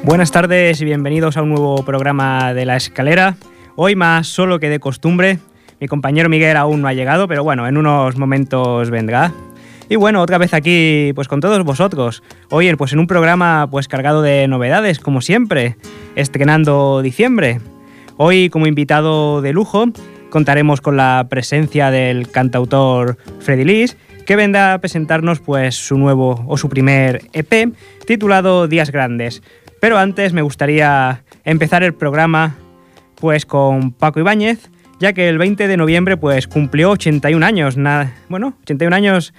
Buenas tardes y bienvenidos a un nuevo programa de La Escalera. Hoy más solo que de costumbre. Mi compañero Miguel aún no ha llegado, pero bueno, en unos momentos vendrá. Y bueno, otra vez aquí pues con todos vosotros. Hoy pues en un programa pues cargado de novedades, como siempre, estrenando diciembre. Hoy como invitado de lujo contaremos con la presencia del cantautor Freddy Lis, que vendrá a presentarnos pues su nuevo o su primer EP titulado Días Grandes. Pero antes me gustaría empezar el programa pues con Paco Ibáñez, ya que el 20 de noviembre pues cumplió 81 años. 81 años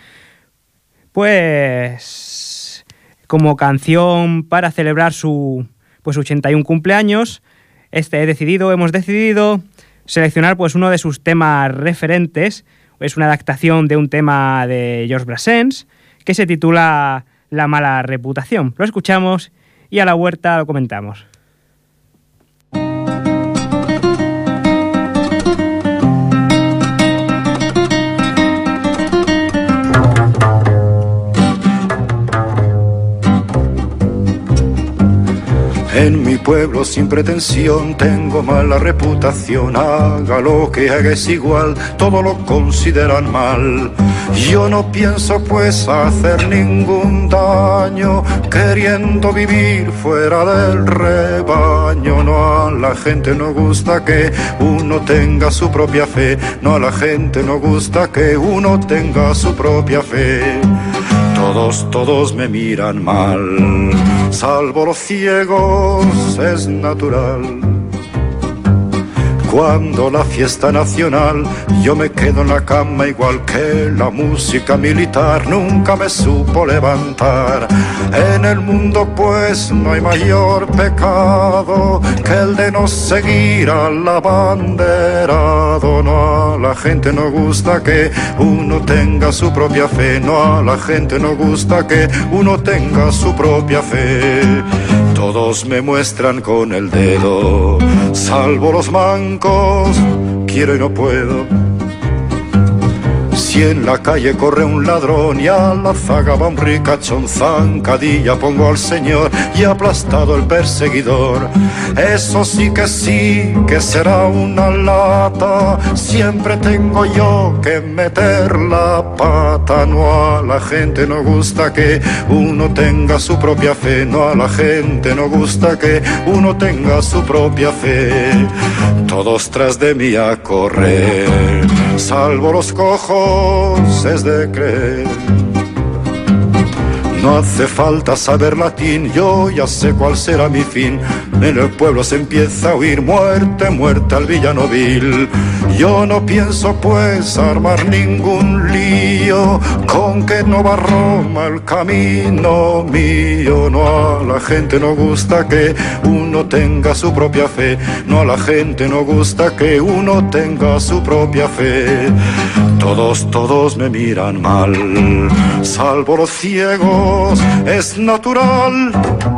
pues como canción para celebrar su 81 cumpleaños. Hemos decidido seleccionar pues uno de sus temas referentes. Es una adaptación de un tema de Georges Brassens que se titula La mala reputación. Lo escuchamos y a la vuelta lo comentamos. En mi pueblo sin pretensión tengo mala reputación. Haga lo que haga es igual, todo lo consideran mal. Yo no pienso pues hacer ningún daño, queriendo vivir fuera del rebaño. No, a la gente no gusta que uno tenga su propia fe. No, a la gente no gusta que uno tenga su propia fe. Todos me miran mal, salvo los ciegos, es natural. Cuando la fiesta nacional, yo me quedo en la cama igual que la música militar nunca me supo levantar. En el mundo pues no hay mayor pecado que el de no seguir al abanderado. No, a la gente no gusta que uno tenga su propia fe. No, a la gente no gusta que uno tenga su propia fe. Todos me muestran con el dedo, salvo los mancos, quiero y no puedo. Si en la calle corre un ladrón y a la zaga va un ricachón, zancadilla pongo al señor y aplastado el perseguidor. Eso sí que será una lata, siempre tengo yo que meter la pata. No, a la gente no gusta que uno tenga su propia fe. No, a la gente no gusta que uno tenga su propia fe. Todos tras de mí a correr, salvo los cojos, es de creer. No hace falta saber latín, yo ya sé cuál será mi fin. En el pueblo se empieza a oír muerte, muerte al villano vil. Yo no pienso pues armar ningún lío, con que no va Roma el camino mío. No, a la gente no gusta que uno tenga su propia fe. No, a la gente no gusta que uno tenga su propia fe. Todos me miran mal, salvo los ciegos, es natural.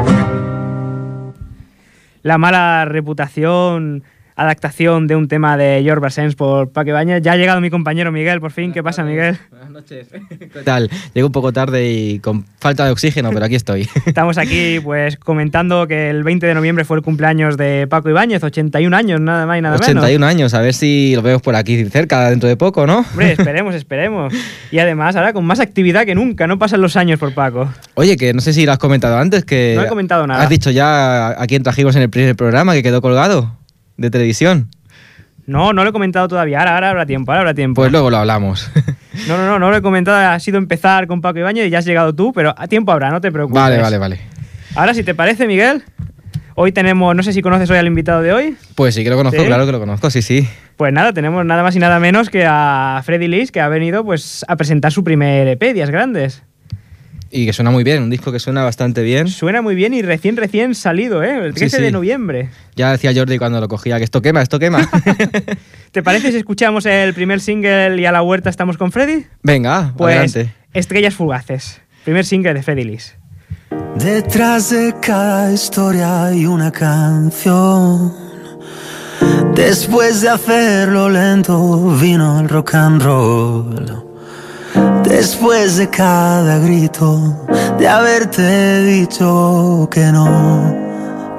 La mala reputación, adaptación de un tema de Georges Brassens por Paco Ibáñez. Ya ha llegado mi compañero Miguel, por fin. ¿Qué pasa, Miguel? Buenas noches. ¿Qué tal? Llego un poco tarde y con falta de oxígeno, pero aquí estoy. Estamos aquí pues comentando que el 20 de noviembre fue el cumpleaños de Paco Ibáñez, 81 años, nada más y nada 81 menos. 81 años, a ver si lo vemos por aquí cerca dentro de poco, ¿no? Hombre, esperemos. Y además ahora con más actividad que nunca, no pasan los años por Paco. Oye, que no sé si lo has comentado antes, que... No he comentado nada. Has dicho ya a quién trajimos en el primer programa que quedó colgado de televisión. No lo he comentado todavía. Ahora habrá tiempo. Pues luego lo hablamos. No lo he comentado. Ha sido empezar con Paco Ibáñez y ya has llegado tú, pero a tiempo habrá, no te preocupes. Vale. Ahora, si te parece, Miguel, hoy tenemos, no sé si conoces hoy al invitado de hoy. Pues sí que lo conozco, ¿sí? Claro que lo conozco, sí. Pues nada, tenemos nada más y nada menos que a Freddy Lis, que ha venido pues a presentar su primer EP, Días Grandes. Y que suena muy bien, un disco que suena bastante bien. Suena muy bien y recién salido, el 13 de noviembre. Ya decía Jordi cuando lo cogía que esto quema. ¿Te parece si escuchamos el primer single y a la huerta estamos con Freddy? Venga, pues, adelante. Estrellas Fugaces, primer single de Freddy Lis. Detrás de cada historia hay una canción. Después de hacerlo lento vino el rock and roll. Después de cada grito de haberte dicho que no,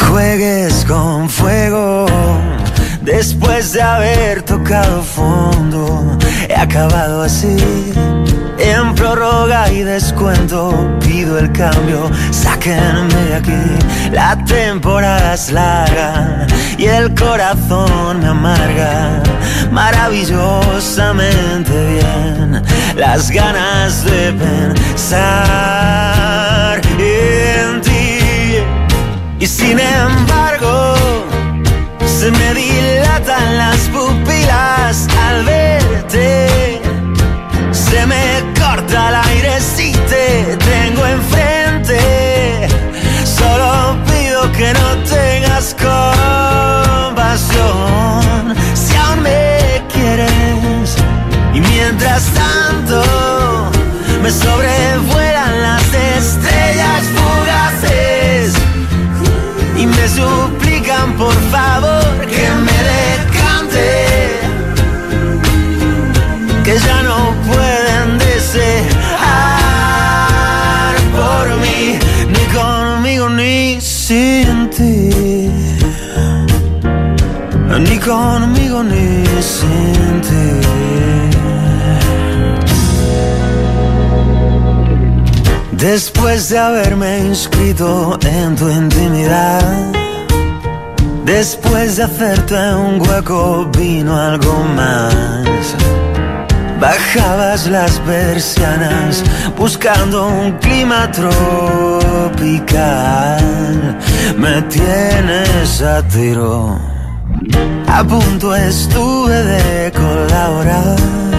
juegues con fuego. Después de haber tocado fondo, he acabado así. En prórroga y descuento pido el cambio, sáquenme de aquí. La temporada es larga y el corazón me amarga maravillosamente bien. Las ganas de pensar en ti. Y sin embargo se me dilatan las pupilas al verte. Se me corta el aire si te tengo enfrente. Solo pido que no tengas compasión si aún me quieres. Y mientras tanto me sobrevuelan las estrellas fugaces y me suplican por favor que me decante, que ya no pueden desear por mí, ni conmigo ni sin ti, ni conmigo ni sin ti. Después de haberme inscrito en tu intimidad, después de hacerte un hueco vino algo más. Bajabas las persianas buscando un clima tropical. Me tienes a tiro, a punto estuve de colaborar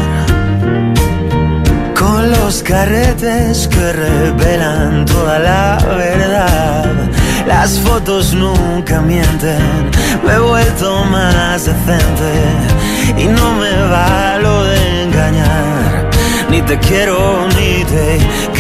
con los carretes que revelan toda la verdad. Las fotos nunca mienten, me he vuelto más decente y no me valo de engañar. Ni te quiero ni te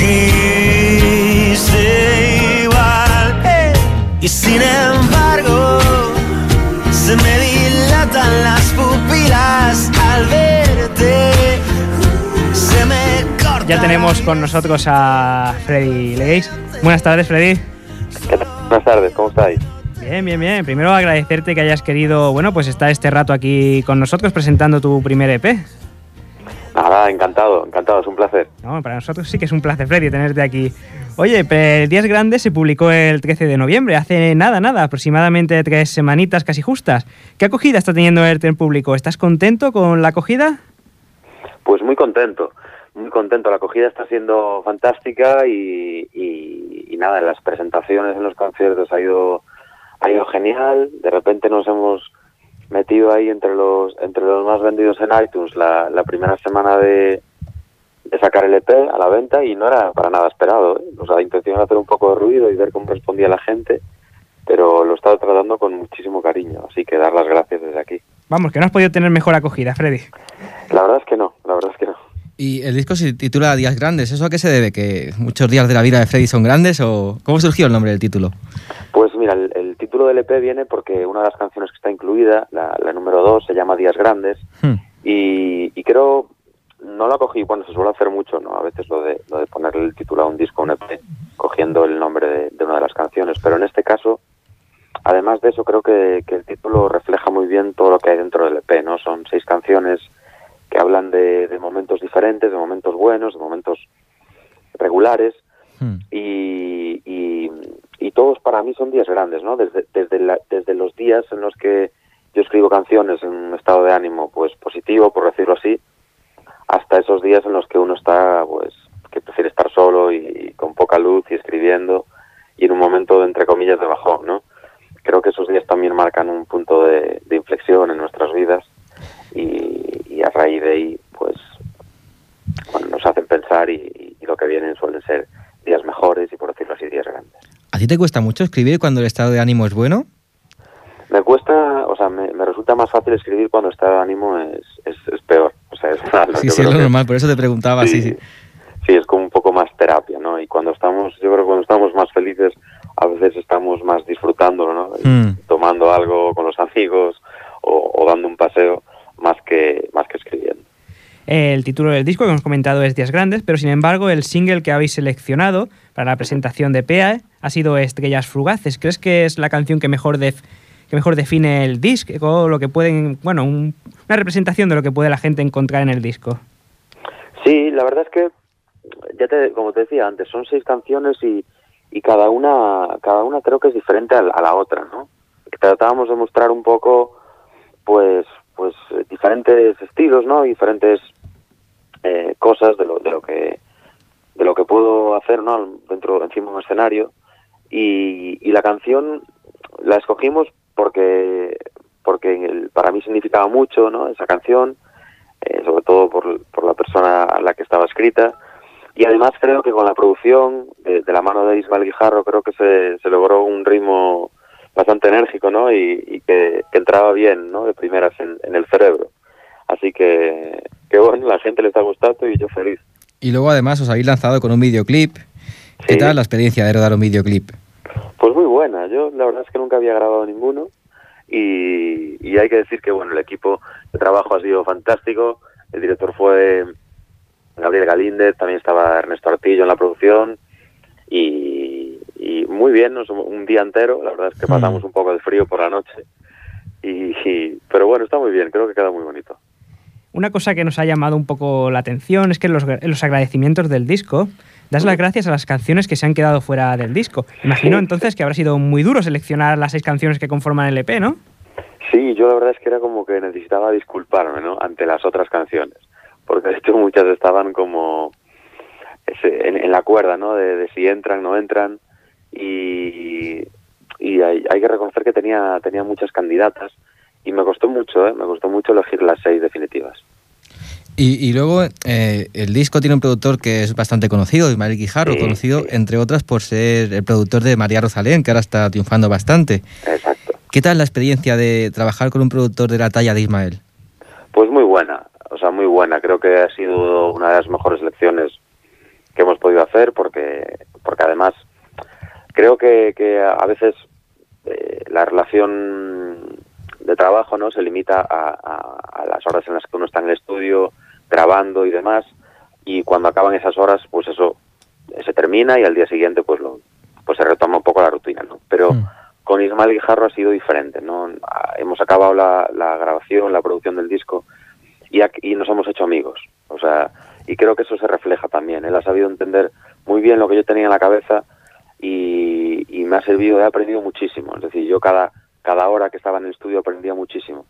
quise igual. Y sin embargo se me dilatan las pupilas al verte. Se me corta. Ya tenemos con nosotros a Freddy Legués. Buenas tardes, Freddy. ¿Qué tal? Buenas tardes, ¿cómo estáis? Bien, bien, bien. Primero agradecerte que hayas querido, bueno, pues estar este rato aquí con nosotros presentando tu primer EP. Nada, encantado, es un placer. No, para nosotros sí que es un placer, Freddy, tenerte aquí. Oye, Días Grandes se publicó el 13 de noviembre, hace nada, aproximadamente 3 semanitas casi justas. ¿Qué acogida está teniendo el público? ¿Estás contento con la acogida? Pues muy contento, la acogida está siendo fantástica y nada, en las presentaciones, en los conciertos ha ido genial. De repente nos hemos metido ahí entre los más vendidos en iTunes la primera semana de sacar el EP a la venta y no era para nada esperado, ¿eh? O sea, la intención era hacer un poco de ruido y ver cómo respondía la gente, pero lo he estado tratando con muchísimo cariño, así que dar las gracias desde aquí. Vamos, que no has podido tener mejor acogida, Freddy. La verdad es que no. Y el disco se titula Días Grandes. ¿Eso a qué se debe? ¿Que muchos días de la vida de Freddy son grandes? ¿O cómo surgió el nombre del título? Pues mira, el título del EP viene porque una de las canciones que está incluida, la número 2, se llama Días Grandes. Y creo, no lo cogí, bueno, se suele hacer mucho, ¿no? A veces lo de ponerle el título a un disco, a un EP, cogiendo el nombre de una de las canciones. Pero en este caso, además de eso, creo que el título refleja muy bien todo lo que hay dentro del EP, ¿no? Son 6 canciones que hablan de momentos diferentes, de momentos buenos, de momentos regulares, y todos para mí son días grandes, ¿no? Desde los días en los que yo escribo canciones en un estado de ánimo pues positivo, por decirlo así, hasta esos días en los que uno está, pues, que prefiere estar solo y con poca luz y escribiendo, y en un momento de, entre comillas, de bajón, ¿no? Creo que esos días también marcan un punto de inflexión en nuestras vidas, y a raíz de ahí, pues, bueno, nos hacen pensar y lo que vienen suelen ser días mejores y, por decirlo así, días grandes. ¿A ti te cuesta mucho escribir cuando el estado de ánimo es bueno? Me cuesta, o sea, me resulta más fácil escribir cuando el estado de ánimo es peor. O sea, es malo. Sí, es lo normal, por eso te preguntaba. Sí, es como un poco más terapia, ¿no? Y yo creo que cuando estamos más felices, a veces estamos más disfrutándolo, ¿no? Tomando algo con los amigos o dando un paseo, más que escribiendo. El título del disco que hemos comentado es Días Grandes, pero sin embargo el single que habéis seleccionado para la presentación de PEA ha sido Estrellas Fugaces. ¿Crees que es la canción que mejor define el disco, o lo que pueden, bueno, una representación de lo que puede la gente encontrar en el disco? Sí, la verdad es que, como te decía antes, son 6 canciones y cada una creo que es diferente a la otra, ¿no? Tratábamos de mostrar un poco, pues diferentes estilos, ¿no? Diferentes cosas de lo que puedo hacer, ¿no? Encima de un escenario, y la canción la escogimos porque para mí significaba mucho, ¿no? Esa canción, sobre todo por la persona a la que estaba escrita. Y además creo que con la producción de la mano de Ismael Guijarro creo que se logró un ritmo bastante enérgico, ¿no? Y que entraba bien, ¿no? De primeras en el cerebro. Así que bueno, la gente le está gustando y yo feliz. Y luego además os habéis lanzado con un videoclip. ¿Qué tal la experiencia de rodar un videoclip? Pues muy buena. Yo la verdad es que nunca había grabado ninguno y hay que decir que bueno, el equipo de trabajo ha sido fantástico. El director fue Gabriel Galíndez, también estaba Ernesto Artillo en la producción y muy bien, un día entero, la verdad es que pasamos un poco de frío por la noche, pero bueno, está muy bien, creo que queda muy bonito. Una cosa que nos ha llamado un poco la atención es que en los agradecimientos del disco das las gracias a las canciones que se han quedado fuera del disco. Imagino entonces que habrá sido muy duro seleccionar las 6 canciones que conforman el EP, ¿no? Sí, yo la verdad es que era como que necesitaba disculparme, ¿no? Ante las otras canciones, porque de hecho muchas estaban como en la cuerda, ¿no? De si entran, no entran, y hay que reconocer que tenía muchas candidatas y me costó mucho elegir las 6 definitivas. Y luego el disco tiene un productor que es bastante conocido, Ismael Guijarro, conocido entre otras por ser el productor de María Rosalén, que ahora está triunfando bastante. Exacto. ¿Qué tal la experiencia de trabajar con un productor de la talla de Ismael? Pues muy buena, muy buena. Creo que ha sido una de las mejores elecciones que hemos podido hacer porque además creo que a veces la relación de trabajo, ¿no? Se limita a las horas en las que uno está en el estudio grabando y demás, y cuando acaban esas horas pues eso se termina y al día siguiente pues se retoma un poco la rutina, ¿no? Pero con Ismael Guijarro ha sido diferente, ¿no? Hemos acabado la grabación, la producción del disco y nos hemos hecho amigos, o sea, y creo que eso se refleja también. Él ha sabido entender muy bien lo que yo tenía en la cabeza y me ha servido, he aprendido muchísimo. Es decir, yo cada hora que estaba en el estudio aprendía muchísimo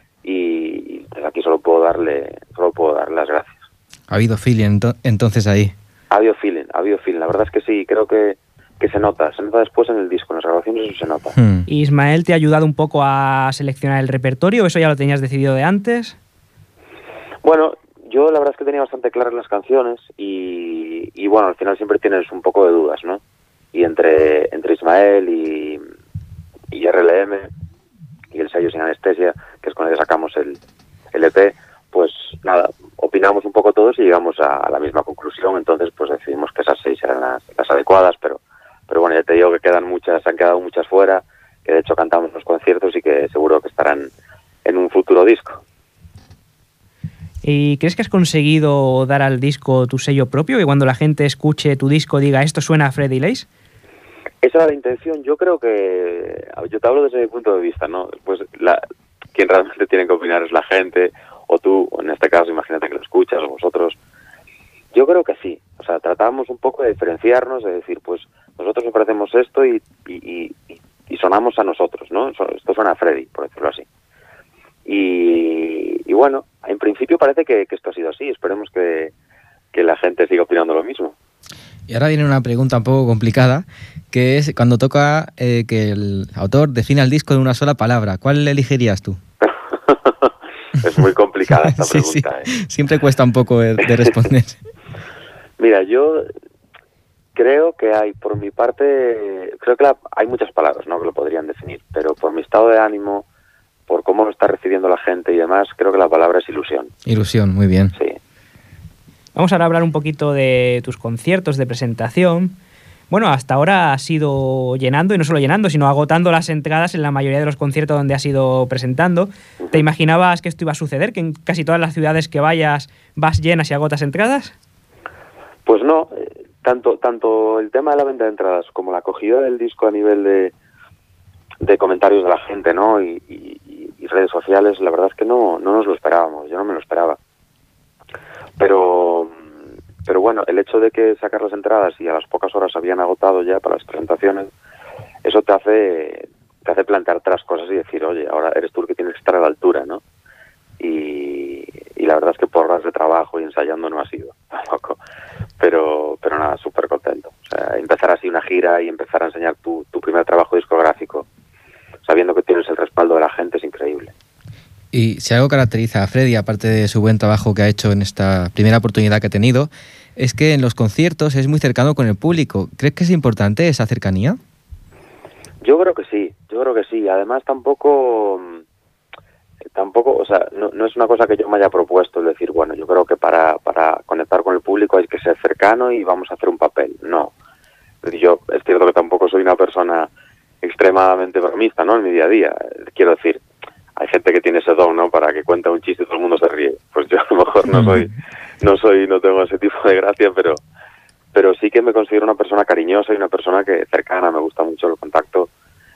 y desde aquí solo puedo darle las gracias. ¿Ha habido feeling entonces ahí? Ha habido feeling. La verdad es que sí, creo que se nota después en el disco, en las grabaciones eso se nota. ¿Y Ismael te ha ayudado un poco a seleccionar el repertorio o eso ya lo tenías decidido de antes? Bueno, yo la verdad es que tenía bastante claras las canciones y bueno, al final siempre tienes un poco de dudas, ¿no? Y entre Ismael y RLM y el sello Sin Anestesia, que es con el que sacamos el EP, pues nada, opinamos un poco todos y llegamos a la misma conclusión. Entonces pues decidimos que esas 6 eran las adecuadas, pero bueno, ya te digo que se han quedado muchas fuera, que de hecho cantamos en los conciertos y que seguro que estarán en un futuro disco. ¿Y crees que has conseguido dar al disco tu sello propio, que cuando la gente escuche tu disco diga esto suena a Freddy Lace? Esa era la intención. Yo creo que... Yo te hablo desde mi punto de vista, ¿no? Pues quien realmente tiene que opinar es la gente, o tú, o en este caso, imagínate que lo escuchas, o vosotros. Yo creo que sí. O sea, tratamos un poco de diferenciarnos, de decir, pues, nosotros ofrecemos esto y sonamos a nosotros, ¿no? Esto suena a Freddy, por decirlo así. Y bueno, en principio parece que esto ha sido así. Esperemos que la gente siga opinando lo mismo. Y ahora viene una pregunta un poco complicada, que es cuando toca que el autor defina el disco en una sola palabra, ¿cuál elegirías tú? Es muy complicada esta pregunta. Sí. Siempre cuesta un poco de responder. Mira, yo creo que por mi parte, creo que hay muchas palabras, ¿no?, que lo podrían definir, pero por mi estado de ánimo, por cómo lo está recibiendo la gente y demás, creo que la palabra es ilusión. Ilusión, muy bien. Sí. Vamos ahora a hablar un poquito de tus conciertos de presentación. Bueno, hasta ahora has ido llenando, y no solo llenando, sino agotando las entradas en la mayoría de los conciertos donde has ido presentando. ¿Te imaginabas que esto iba a suceder, que en casi todas las ciudades que vayas vas llenas y agotas entradas? Pues no, tanto el tema de la venta de entradas como la acogida del disco a nivel de comentarios de la gente, ¿no? Y redes sociales, la verdad es que no nos lo esperábamos, yo no me lo esperaba. Pero bueno, el hecho de que sacar las entradas y a las pocas horas habían agotado ya para las presentaciones, eso te hace plantear otras cosas y decir, oye, ahora eres tú el que tienes que estar a la altura, ¿no? Y la verdad es que por horas de trabajo y ensayando no ha sido tampoco. Pero nada, súper contento. O sea, empezar así una gira y empezar a enseñar tu primer trabajo discográfico, sabiendo que tienes el respaldo de la gente, es increíble. Y si algo caracteriza a Freddy, aparte de su buen trabajo que ha hecho en esta primera oportunidad que ha tenido, es que en los conciertos es muy cercano con el público. ¿Crees que es importante esa cercanía? Yo creo que sí. Además tampoco, o sea, no es una cosa que yo me haya propuesto, es decir, bueno, yo creo que para conectar con el público hay que ser cercano y vamos a hacer un papel. No. Yo es cierto que tampoco soy una persona extremadamente bromista, ¿no? En mi día a día. Quiero decir, hay gente que tiene ese don, ¿no? Para que cuenta un chiste y todo el mundo se ríe. Pues yo a lo mejor no tengo ese tipo de gracia, pero sí que me considero una persona cariñosa y una persona cercana. Me gusta mucho el contacto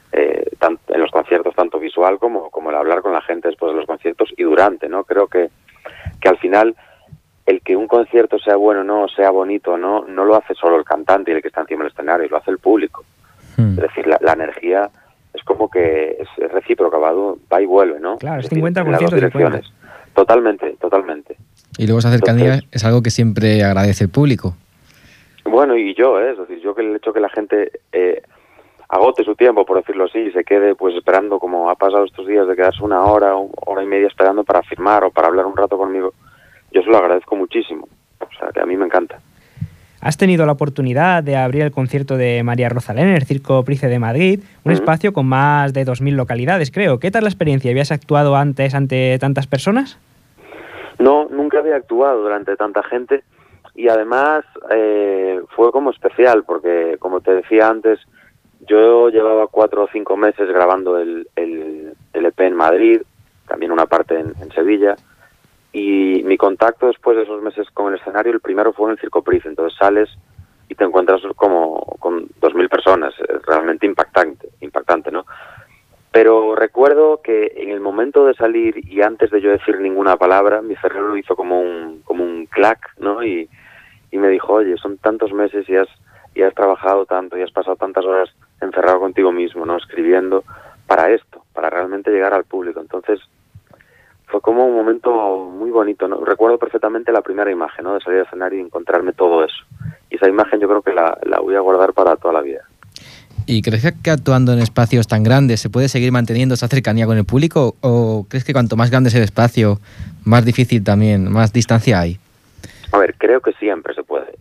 en los conciertos, tanto visual como el hablar con la gente después de los conciertos y durante, ¿no? Creo que al final el que un concierto sea bueno, no sea bonito, no lo hace solo el cantante y el que está encima del escenario, lo hace el público. Es decir, la energía es como que es recíproca, va y vuelve, ¿no? Claro, es decir, 50% en las dos direcciones. 50%. Totalmente. Y luego esa cercanía es algo que siempre agradece el público. Bueno, y yo, es decir, yo que el hecho que la gente agote su tiempo, por decirlo así, y se quede pues esperando, como ha pasado estos días, de quedarse una hora y media esperando para firmar o para hablar un rato conmigo, yo se lo agradezco muchísimo. O sea, que a mí me encanta. Has tenido la oportunidad de abrir el concierto de María Rosalén en el Circo Price de Madrid, un espacio con más de 2.000 localidades, creo. ¿Qué tal la experiencia? ¿Habías actuado antes ante tantas personas? No, nunca había actuado delante de tanta gente y además fue como especial porque, como te decía antes, yo llevaba 4 o 5 meses grabando el EP en Madrid, también una parte en Sevilla. Y mi contacto después de esos meses con el escenario, el primero fue en el Circo Price. Entonces sales y te encuentras como con 2.000 personas, es realmente impactante, ¿no? Pero recuerdo que en el momento de salir y antes de yo decir ninguna palabra, mi cerebro hizo como un clac, ¿no? Y me dijo, oye, son tantos meses y has trabajado tanto y has pasado tantas horas encerrado contigo mismo, ¿no? Escribiendo para esto, para realmente llegar al público. Entonces fue como un momento muy bonito, ¿no? Recuerdo perfectamente la primera imagen, ¿no? De salir al escenario y encontrarme todo eso. Y esa imagen yo creo que la voy a guardar para toda la vida. ¿Y crees que actuando en espacios tan grandes se puede seguir manteniendo esa cercanía con el público? ¿O crees que cuanto más grande es el espacio, más difícil también, más distancia hay? A ver, creo que siempre se puede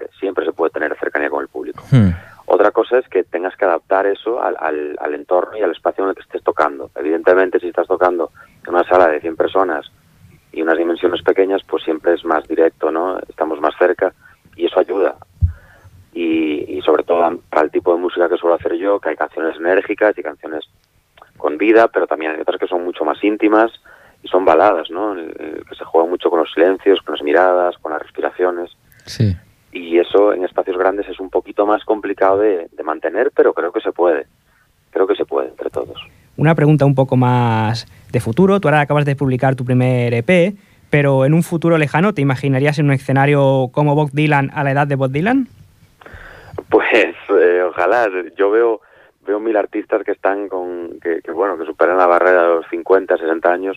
tener cercanía con el público. Otra cosa es que tengas que adaptar eso al entorno y al espacio en el que estés tocando. Evidentemente, si estás tocando en una sala de 100 personas y unas dimensiones pequeñas, pues siempre es más directo, ¿no? Estamos más cerca y eso ayuda. Y sobre todo para el tipo de música que suelo hacer yo, que hay canciones enérgicas y canciones con vida, pero también hay otras que son mucho más íntimas y son baladas, ¿no? Que se juega mucho con los silencios, con las miradas, con las respiraciones. Sí. Y eso en espacios grandes es un poquito más complicado de mantener, pero creo que se puede. Creo que se puede entre todos. Una pregunta un poco más de futuro. Tú ahora acabas de publicar tu primer EP, pero en un futuro lejano, ¿te imaginarías en un escenario como Bob Dylan a la edad de Bob Dylan? Pues ojalá. Yo veo 1.000 artistas que están que superan la barrera de los 50, 60 años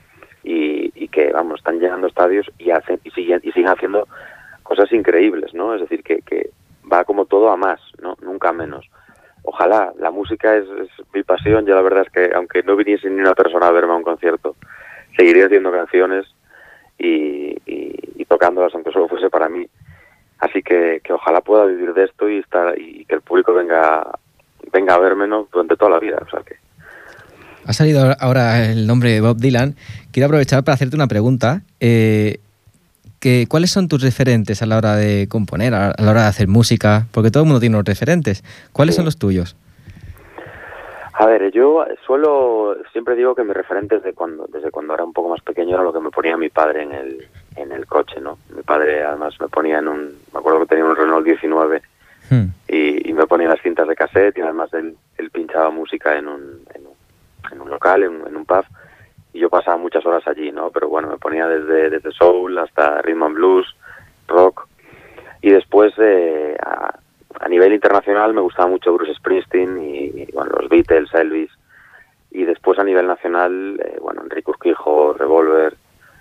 y que, vamos, están llenando estadios y siguen haciendo cosas increíbles, ¿no? Es decir, que va como todo a más, ¿no? Nunca menos. Ojalá. La música es mi pasión. Yo la verdad es que, aunque no viniese ni una persona a verme a un concierto, seguiría haciendo canciones y tocándolas, aunque solo fuese para mí. Así que ojalá pueda vivir de esto y que el público venga a verme, ¿no? Durante toda la vida. O sea que... Ha salido ahora el nombre de Bob Dylan. Quiero aprovechar para hacerte una pregunta. ¿cuáles son tus referentes a la hora de componer, a la hora de hacer música? Porque todo el mundo tiene unos referentes. ¿Cuáles son los tuyos? A ver, yo siempre digo que mis referentes desde cuando era un poco más pequeño era lo que me ponía mi padre en el coche, ¿no? Mi padre además me ponía me acuerdo que tenía un Renault 19 y me ponía las cintas de cassette, y además él pinchaba música en un local, en un pub, y yo pasaba muchas horas allí, ¿no? Pero bueno, me ponía desde soul hasta rhythm and blues, rock, y después a nivel internacional me gustaba mucho Bruce Springsteen y bueno, los Beatles, Elvis, y después a nivel nacional, Enrique Urquijo, Revolver,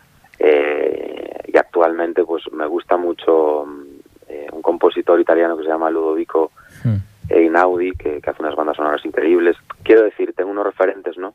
y actualmente pues me gusta mucho un compositor italiano que se llama Ludovico Einaudi, que hace unas bandas sonoras increíbles. Quiero decir, tengo unos referentes, ¿no?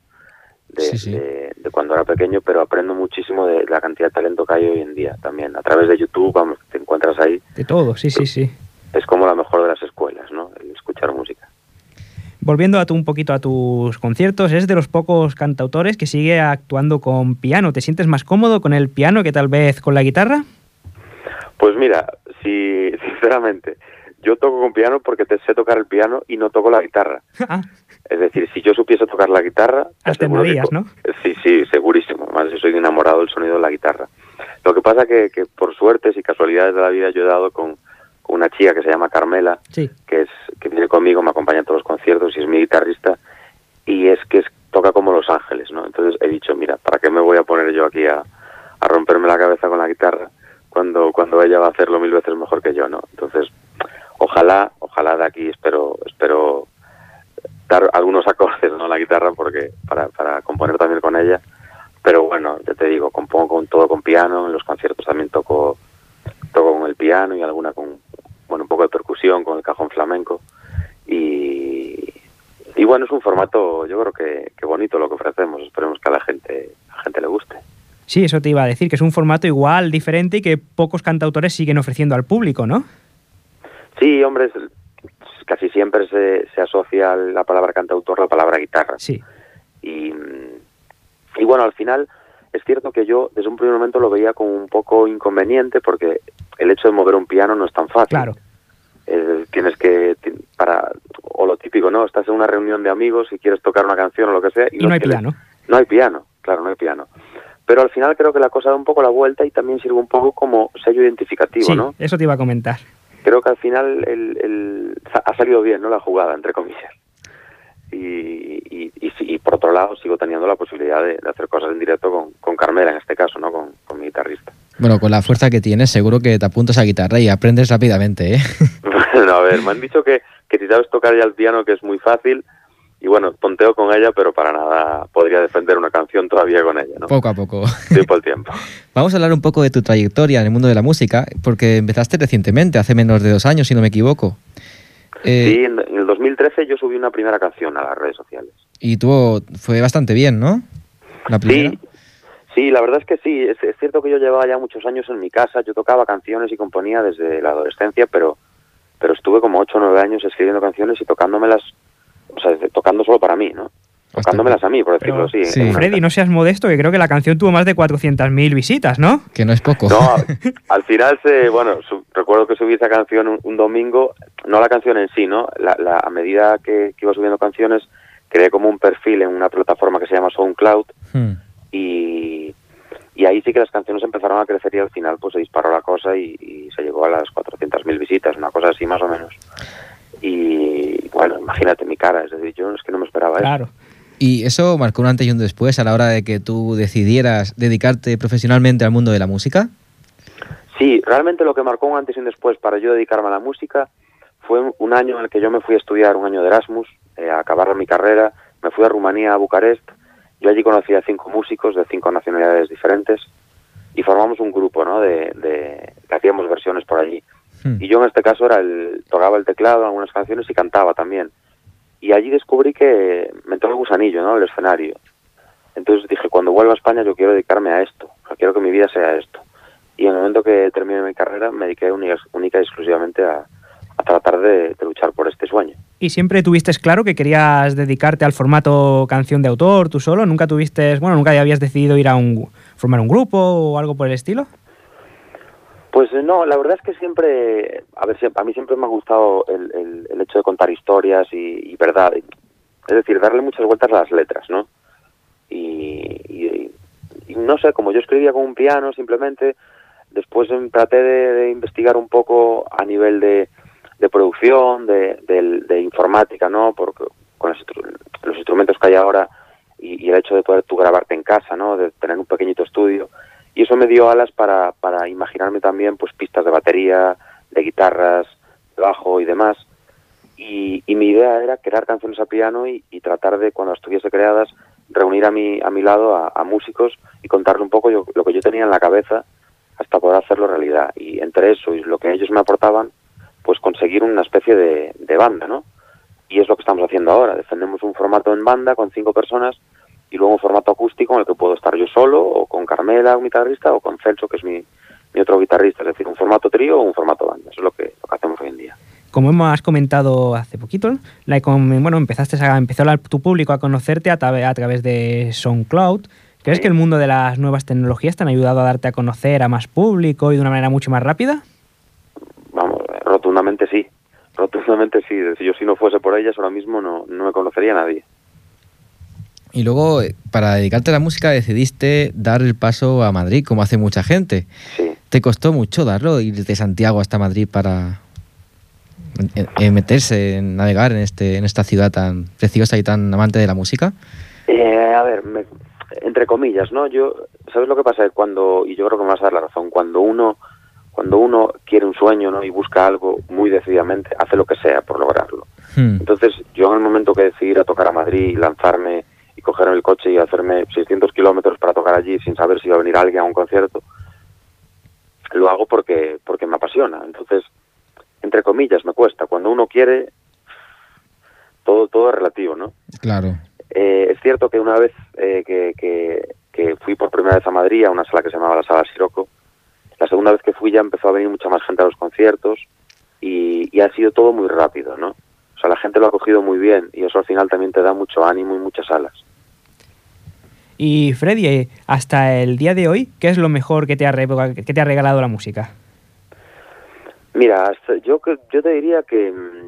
De cuando era pequeño, pero aprendo muchísimo de la cantidad de talento que hay hoy en día también. A través de YouTube, vamos, te encuentras ahí. De todo, sí. Es como la mejor de las escuelas, ¿no? El escuchar música. Volviendo un poquito a tus conciertos, eres de los pocos cantautores que sigue actuando con piano. ¿Te sientes más cómodo con el piano que tal vez con la guitarra? Pues mira, sinceramente, yo toco con piano porque sé tocar el piano y no toco la guitarra. Es decir, si yo supiese tocar la guitarra... Alternarías, ¿no? Sí, segurísimo. Además, yo soy enamorado del sonido de la guitarra. Lo que pasa que por suertes y casualidades de la vida yo he dado con una chica que se llama Carmela, que viene conmigo, me acompaña en todos los conciertos y es mi guitarrista, y toca como Los Ángeles, ¿no? Entonces he dicho, mira, ¿para qué me voy a poner yo aquí a romperme la cabeza con la guitarra cuando ella va a hacerlo 1000 veces mejor que yo, ¿no? Entonces, ojalá de aquí espero dar algunos acordes, ¿no?, a la guitarra, porque para componer también con ella. Pero bueno, ya te digo, compongo todo con piano, en los conciertos también toco con el piano y alguna con un poco de percusión con el cajón flamenco, y bueno, es un formato, yo creo que bonito lo que ofrecemos. Esperemos que a la gente le guste. Sí, eso te iba a decir, que es un formato igual, diferente, y que pocos cantautores siguen ofreciendo al público, ¿no? Sí, hombre, casi siempre se asocia la palabra cantautor a la palabra guitarra. Sí. Y bueno, al final es cierto que yo desde un primer momento lo veía como un poco inconveniente, porque el hecho de mover un piano no es tan fácil. Claro. Tienes que, o lo típico, ¿no? Estás en una reunión de amigos y quieres tocar una canción o lo que sea. Y no hay piano. No hay piano, claro, no hay piano. Pero al final creo que la cosa da un poco la vuelta y también sirve un poco como sello identificativo, ¿no? Sí, eso te iba a comentar. Creo que al final ha salido bien, ¿no?, la jugada, entre comillas. Y por otro lado sigo teniendo la posibilidad de hacer cosas en directo con Carmela, en este caso, ¿no?, con mi guitarrista. Bueno, con la fuerza que tienes, seguro que te apuntas a guitarra y aprendes rápidamente, ¿eh? Bueno, a ver, me han dicho que si sabes tocar ya el piano, que es muy fácil, y bueno, tonteo con ella, pero para nada podría defender una canción todavía con ella, ¿no? Poco a poco. Tiempo al tiempo. Vamos a hablar un poco de tu trayectoria en el mundo de la música, porque empezaste recientemente, hace menos de 2 años, si no me equivoco. Sí, en el 2013 yo subí una primera canción a las redes sociales. Y fue bastante bien, ¿no? La primera. Sí, la verdad es que sí. Es cierto que yo llevaba ya muchos años en mi casa. Yo tocaba canciones y componía desde la adolescencia, pero estuve como 8 o 9 años escribiendo canciones y tocándomelas, o sea, tocando solo para mí, ¿no? Tocándomelas a mí, por decirlo así. Sí. Freddy, no seas modesto, que creo que la canción tuvo más de 400.000 visitas, ¿no? Que no es poco. No, al final recuerdo que subí esa canción un domingo, no la canción en sí, ¿no? A medida que iba subiendo canciones, creé como un perfil en una plataforma que se llama SoundCloud, y ahí sí que las canciones empezaron a crecer y al final pues se disparó la cosa y se llegó a las 400.000 visitas, una cosa así más o menos. Y bueno, imagínate mi cara, es decir, yo es que no me esperaba claro. eso. ¿Y eso marcó un antes y un después a la hora de que tú decidieras dedicarte profesionalmente al mundo de la música? Sí, realmente lo que marcó un antes y un después para yo dedicarme a la música fue un año en el que yo me fui a estudiar, un año de Erasmus, a acabar mi carrera. Me fui a Rumanía, a Bucarest. Yo allí conocí a 5 músicos de 5 nacionalidades diferentes y formamos un grupo, ¿no? Que hacíamos versiones por allí. Y yo en este caso tocaba el teclado en algunas canciones y cantaba también. Y allí descubrí que me entró el gusanillo, ¿no?, el escenario. Entonces dije, cuando vuelva a España yo quiero dedicarme a esto, o sea, quiero que mi vida sea esto. Y en el momento que terminé mi carrera me dediqué única y exclusivamente a tratar de luchar por este sueño. ¿Y siempre tuviste claro que querías dedicarte al formato canción de autor, tú solo? ¿Nunca habías decidido ir a formar un grupo o algo por el estilo? Pues no, la verdad es que siempre, a mí siempre me ha gustado el hecho de contar historias y verdad, es decir, darle muchas vueltas a las letras, ¿no? Y no sé, como yo escribía con un piano simplemente, después traté de investigar un poco a nivel de producción, de informática, ¿no? Porque con los instrumentos que hay ahora y el hecho de poder tú grabarte en casa, ¿no? De tener un pequeñito estudio. Y eso me dio alas para imaginarme también pues pistas de batería, de guitarras, de bajo y demás. Y mi idea era crear canciones a piano y tratar de, cuando estuviese creadas, reunir a mi lado a músicos y contarles un poco lo que yo tenía en la cabeza hasta poder hacerlo realidad. Y entre eso y lo que ellos me aportaban, pues conseguir una especie de banda, ¿no? Y es lo que estamos haciendo ahora. Defendemos un formato en banda con 5 personas y luego un formato acústico en el que puedo estar yo solo, o con Carmela, un guitarrista, o con Celso, que es mi otro guitarrista. Es decir, un formato trío o un formato banda. Eso es lo que hacemos hoy en día. Como hemos comentado hace poquito, empezó tu público a conocerte a través de SoundCloud. ¿Crees que el mundo de las nuevas tecnologías te han ayudado a darte a conocer a más público y de una manera mucho más rápida? Vamos, rotundamente sí. Rotundamente sí. Si no fuese por ellas, ahora mismo no me conocería a nadie. Y luego, para dedicarte a la música, decidiste dar el paso a Madrid, como hace mucha gente. Sí. ¿Te costó mucho darlo, ir de Santiago hasta Madrid para meterse, navegar en esta ciudad tan preciosa y tan amante de la música? A ver, entre comillas, ¿no? ¿Sabes lo que pasa? Y yo creo que me vas a dar la razón, cuando uno quiere un sueño, ¿no? Y busca algo muy decididamente, hace lo que sea por lograrlo. Entonces, yo en el momento que decidí ir a tocar a Madrid y lanzarme y coger el coche y hacerme 600 kilómetros para tocar allí sin saber si iba a venir alguien a un concierto, lo hago porque me apasiona. Entonces, entre comillas, me cuesta. Cuando uno quiere, todo es relativo, ¿no? Claro. Es cierto que una vez que fui por primera vez a Madrid, a una sala que se llamaba la Sala Siroco, la segunda vez que fui ya empezó a venir mucha más gente a los conciertos y ha sido todo muy rápido, ¿no? O sea, la gente lo ha cogido muy bien y eso al final también te da mucho ánimo y muchas alas. Y Freddy, hasta el día de hoy, ¿qué es lo mejor que te ha regalado la música? Mira, yo te diría que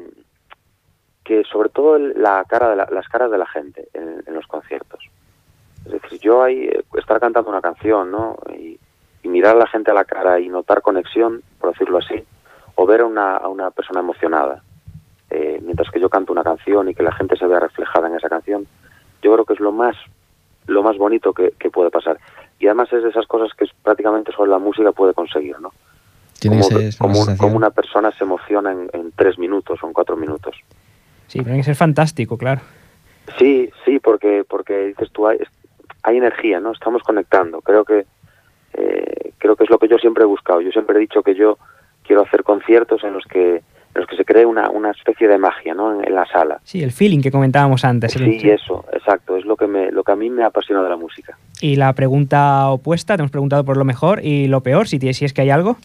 sobre todo las caras de la gente en los conciertos. Es decir, estar cantando una canción, ¿no? Y mirar a la gente a la cara y notar conexión, por decirlo así, o ver a una persona emocionada, mientras que yo canto una canción y que la gente se vea reflejada en esa canción, yo creo que es lo más bonito que puede pasar. Y además es de esas cosas que prácticamente solo la música puede conseguir, ¿no? Como una persona se emociona en 3 minutos o en 4 minutos. Sí, tiene que ser fantástico, claro. Sí, porque dices tú, hay energía, ¿no? Estamos conectando. Creo que es lo que yo siempre he buscado. Yo siempre he dicho que yo quiero hacer conciertos en los que se cree una especie de magia, ¿no? En la sala. Sí, el feeling que comentábamos antes. Sí, eso, exacto. Es lo que a mí me apasiona de la música. Y la pregunta opuesta, te hemos preguntado por lo mejor y lo peor, si es que hay algo.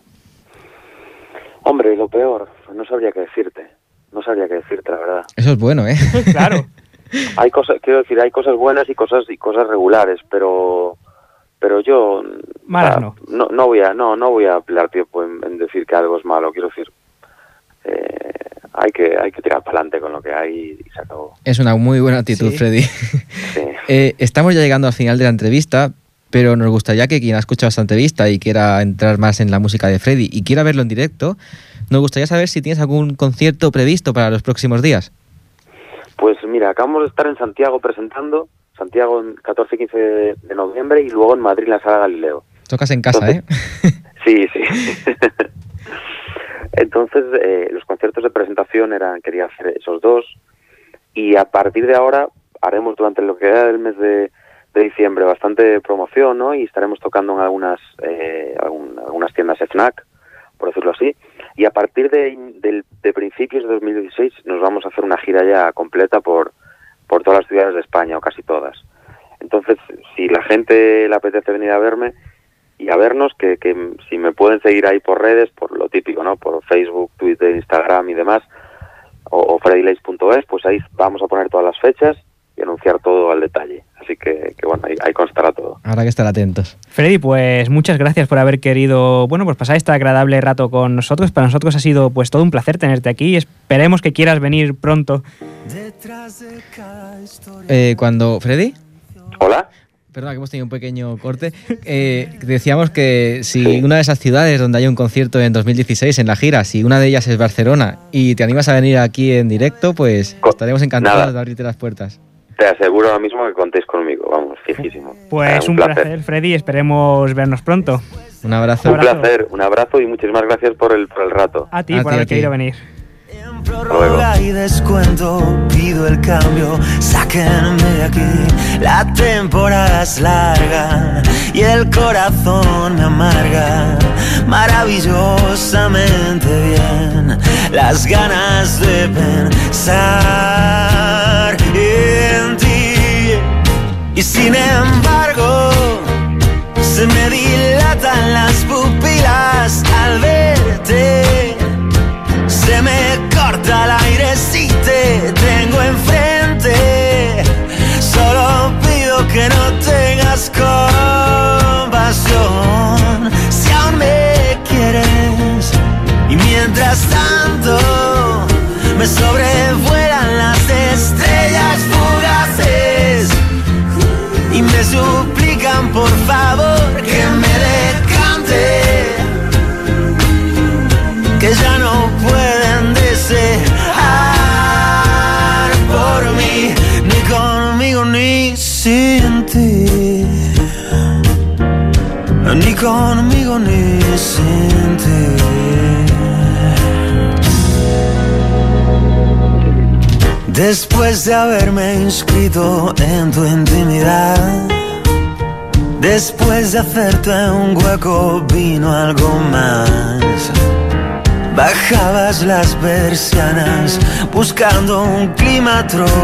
Hombre, lo peor, no sabría qué decirte, la verdad. Eso es bueno, ¿eh? Claro. Hay cosas buenas y cosas regulares, pero yo malas no voy a emplear tiempo en decir que algo es malo. Quiero decir, hay que tirar para adelante con lo que hay y se acabó. Es una muy buena actitud, sí. Freddy. Sí. Estamos ya llegando al final de la entrevista, pero nos gustaría que quien ha escuchado esta entrevista y quiera entrar más en la música de Freddy y quiera verlo en directo, nos gustaría saber si tienes algún concierto previsto para los próximos días. Pues mira, acabamos de estar en Santiago presentando, en 14 y 15 de noviembre, y luego en Madrid en la Sala Galileo. Tocas en casa, entonces, Sí. Entonces, los conciertos de presentación quería hacer esos 2, y a partir de ahora haremos durante lo que queda del mes de diciembre bastante promoción, ¿no? Y estaremos tocando en algunas tiendas FNAC, por decirlo así, y a partir de principios de 2016 nos vamos a hacer una gira ya completa por todas las ciudades de España, o casi todas. Entonces, si la gente le apetece venir a verme y a vernos, que si me pueden seguir ahí por redes, por lo típico, ¿no? Por Facebook, Twitter, Instagram y demás, o freddylace.es, pues ahí vamos a poner todas las fechas y anunciar todo al detalle. Así que bueno, ahí constará todo. Habrá que estar atentos. Freddy, pues muchas gracias por haber querido, bueno, pues pasar este agradable rato con nosotros. Para nosotros ha sido pues todo un placer tenerte aquí. Esperemos que quieras venir pronto. Cuando... ¿Freddy? ¿Hola? Perdona, que hemos tenido un pequeño corte. Decíamos que si una de esas ciudades donde hay un concierto en 2016 en la gira, si una de ellas es Barcelona y te animas a venir aquí en directo, pues estaremos encantados de abrirte las puertas. Te aseguro ahora mismo que contéis conmigo, vamos, fijísimo. Pues un placer, Freddy, esperemos vernos pronto. Un abrazo. Un placer, un abrazo y muchísimas gracias por el rato. A ti, por haber querido venir. En prórroga y descuento pido el cambio, sáquenme de aquí. La temporada es larga y el corazón me amarga maravillosamente bien. Las ganas de pensar en ti y sin embargo se me dilatan las pupilas al verte. Se me corta el aire si te tengo enfrente. Solo pido que no tengas compasión si aún me quieres. Y mientras tanto me sobrevuelan las estrellas fugaces y me suplican por favor que me decante, que ya no pueden desear por mí, ni conmigo ni sin ti, ni conmigo ni sin ti. Después de haberme inscrito en tu intimidad, después de hacerte un hueco vino algo más. Bajabas las persianas buscando un clima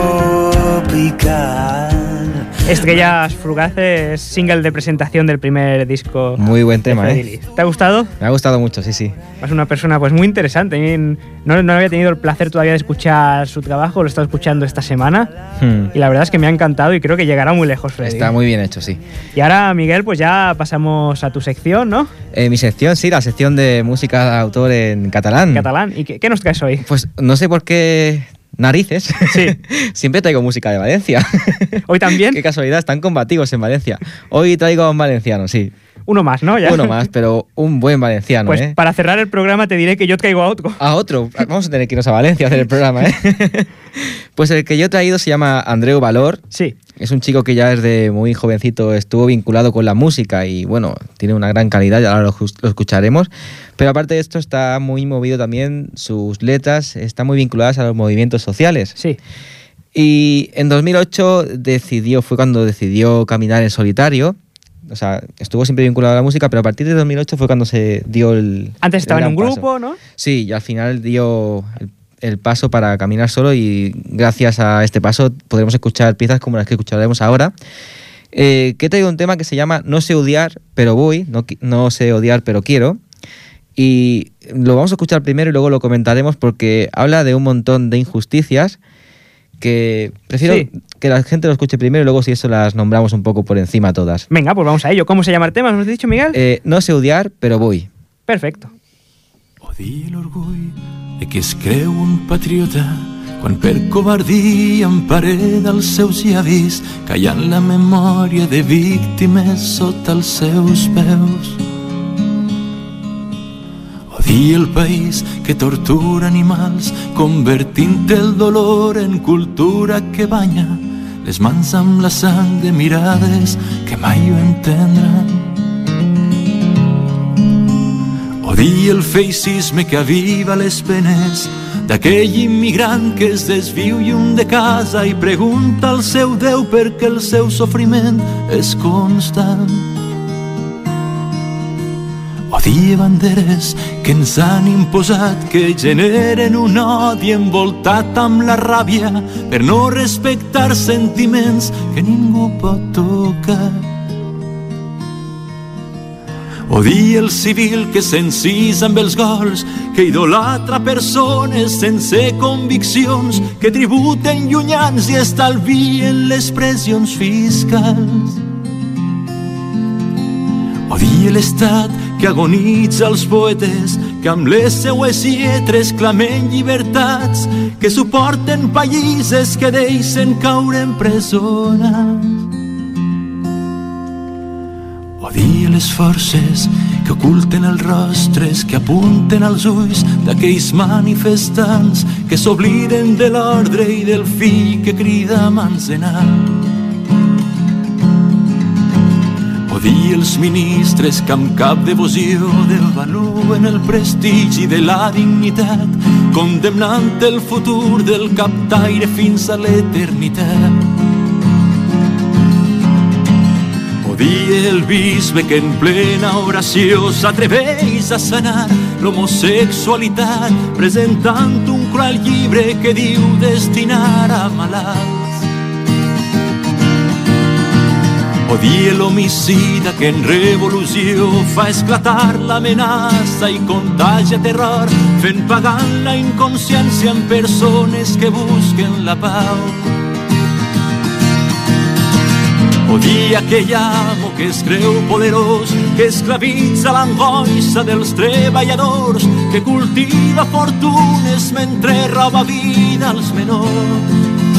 tropical. Estrellas Fugaces, single de presentación del primer disco. Muy buen tema, ¿Te ha gustado? Me ha gustado mucho, sí. Es una persona pues muy interesante. No había tenido el placer todavía de escuchar su trabajo, lo he estado escuchando esta semana y la verdad es que me ha encantado y creo que llegará muy lejos, Freddy. Está muy bien hecho, sí. Y ahora, Miguel, pues ya pasamos a tu sección, ¿no? Mi sección, sí, la sección de música de autor en catalán. ¿Y qué nos traes hoy? Pues no sé por qué narices, sí. Siempre traigo música de Valencia. ¿Hoy también? Qué casualidad, están combativos en Valencia. Hoy traigo a un valenciano, sí. Uno más, ¿no? Ya. Uno más, pero un buen valenciano, Pues para cerrar el programa te diré que yo traigo a otro. A otro. Vamos a tener que irnos a Valencia a hacer el programa, ¿eh? Pues el que yo he traído se llama Andreu Valor. Sí. Es un chico que ya desde muy jovencito estuvo vinculado con la música y, bueno, tiene una gran calidad, ya ahora lo escucharemos. Pero aparte de esto está muy movido también, sus letras están muy vinculadas a los movimientos sociales. Sí. Y en 2008 fue cuando decidió caminar en solitario. O sea, estuvo siempre vinculado a la música, pero a partir de 2008 fue cuando se dio el... Antes estaba en un grupo, paso, ¿no? Sí, y al final dio el paso para caminar solo y gracias a este paso podremos escuchar piezas como las que escucharemos ahora. Que he traído un tema que se llama No sé odiar, pero voy, no sé odiar, pero quiero. Y lo vamos a escuchar primero y luego lo comentaremos porque habla de un montón de injusticias que prefiero que la gente lo escuche primero y luego si eso las nombramos un poco por encima todas. Venga, pues vamos a ello. ¿Cómo se llama el tema? ¿Nos has dicho, Miguel? No sé odiar, però vull. Perfecto. Odia l'orgull de qui es creu un patriota quan per covardia empareda els seus llavis callant la memòria de víctimes sota els seus peus. Odia el país que tortura animals convertint el dolor en cultura que banya les mans amb la sang de mirades que mai ho entendran. Odia el feixisme que aviva les penes d'aquell immigrant que es desviu lluny de casa i pregunta al seu Déu perquè el seu sofriment és constant. Odia banderes que ens han imposat que generen un odi envoltat amb la ràbia per no respectar sentiments que ningú pot tocar. Odia el civil que s'encisa amb els gols, que idolatra persones sense conviccions, que tributen llunyans i estalvien les pressions fiscals. Odia l'Estat que agonitza els poetes, que amb les seues lletres clamen llibertats, que suporten pallisses que deixen caure en presonats. Odia les forces que oculten els rostres, que apunten als ulls d'aquells manifestants, que s'obliden de l'ordre i del fill que crida a mansenar. Odia els ministres que amb cap devoció devaluen el prestigi de la dignitat, condemnant el futur del captaire fins a l'eternitat. Odia el bisbe que en plena oració s'atreveix a sanar l'homosexualitat, presentant un cruel llibre que diu destinar a malalts. Odia l'homicida que en revolució fa esclatar l'amenaça i contagia terror, fent pagant la inconsciència en persones que busquen la pau. Odia aquell amo que es creu poderós, que esclavitza l'angoixa dels treballadors, que cultiva fortunes mentre roba vida als menors.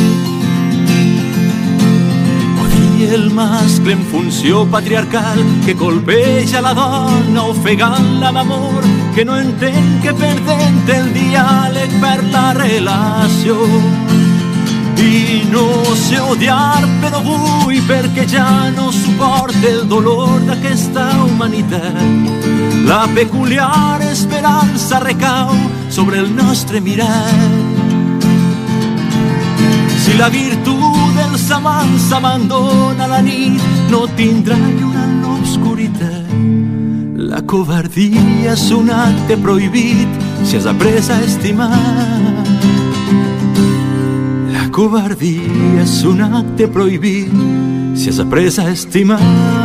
El mascle en funció patriarcal que colpeja la dona ofegant-la d'amor, que no entén que perdent el diàleg per la relació. I no sé odiar però vull perquè ja no suporta el dolor d'aquesta humanitat. La peculiar esperança recau sobre el nostre mirat. Si la virtut dels amants s'abandona a la nit, no tindrà lluna en l'obscuritat. La covardia és un acte prohibit si has après a estimar. La covardia és un acte prohibit si has après a estimar.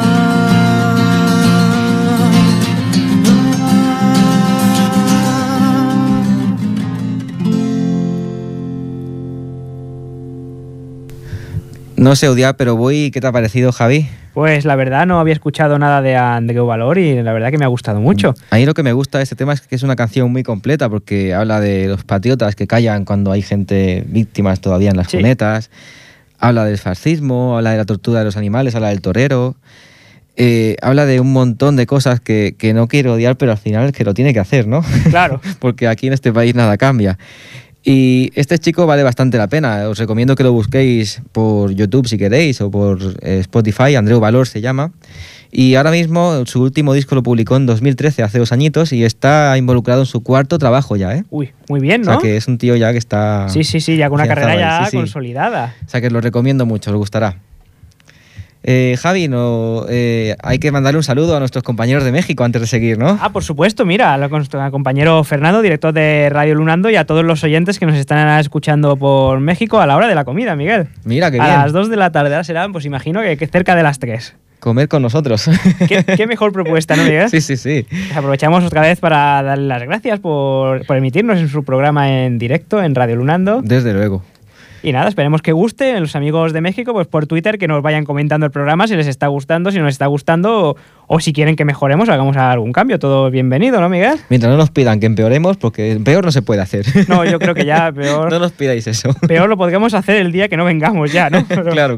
No sé odiar, pero voy. ¿Qué te ha parecido, Javi? Pues la verdad no había escuchado nada de Andreu Valor y la verdad que me ha gustado mucho. A mí lo que me gusta de este tema es que es una canción muy completa porque habla de los patriotas que callan cuando hay gente víctimas todavía en las cunetas, habla del fascismo, habla de la tortura de los animales, habla del torero, habla de un montón de cosas que no quiero odiar, pero al final es que lo tiene que hacer, ¿no? Claro. Porque aquí en este país nada cambia. Y este chico vale bastante la pena. Os recomiendo que lo busquéis por YouTube si queréis o por Spotify. Andreu Valor se llama. Y ahora mismo su último disco lo publicó en 2013, hace 2 añitos, y está involucrado en su 4º trabajo ya, ¿eh? Uy, muy bien, ¿no? O sea que es un tío ya que está... Sí, ya con una carrera ya ahí, consolidada. O sea que lo recomiendo mucho, os gustará. Javi, hay que mandarle un saludo a nuestros compañeros de México antes de seguir, ¿no? Ah, por supuesto, mira, al compañero Fernando, director de Radio Lunando, y a todos los oyentes que nos están escuchando por México a la hora de la comida, Miguel. Mira, qué bien. A las 2 de la tarde, ahora serán, pues imagino que cerca de las 3. Comer con nosotros. Qué mejor propuesta, ¿no, Miguel? Sí. Pues aprovechamos otra vez para darle las gracias por emitirnos en su programa en directo en Radio Lunando. Desde luego. Y nada, esperemos que guste. Los amigos de México, pues por Twitter, que nos vayan comentando el programa si les está gustando, si nos está gustando, o si quieren que mejoremos, hagamos algún cambio. Todo bienvenido, ¿no, Miguel? Mientras no nos pidan que empeoremos, porque peor no se puede hacer. No, yo creo que ya peor... No nos pidáis eso. Peor lo podríamos hacer el día que no vengamos ya, ¿no? Pero... Claro.